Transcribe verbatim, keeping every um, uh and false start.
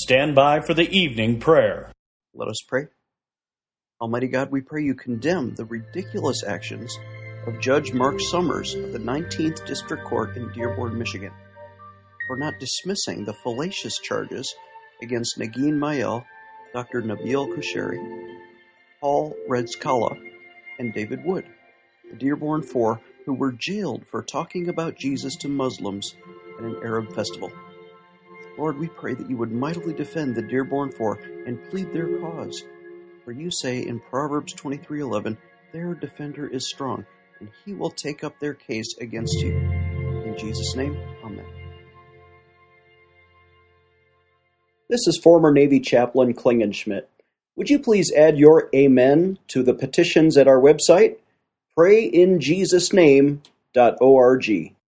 stand by for the evening prayer. Let us pray. Almighty God, we pray you condemn the ridiculous actions of Judge Mark Summers of the nineteenth District Court in Dearborn, Michigan, for not dismissing the fallacious charges against Negin Mayel, Doctor Nabil Kusheri, Paul Redskala, and David Wood, the Dearborn Four who were jailed for talking about Jesus to Muslims at an Arab festival. Lord, we pray that you would mightily defend the Dearborn Four and plead their cause. For you say in Proverbs twenty-three eleven, their defender is strong, and he will take up their case against you. In Jesus' name, amen. This is former Navy Chaplain Klingenschmidt. Would you please add your amen to the petitions at our website, pray in jesus name dot org.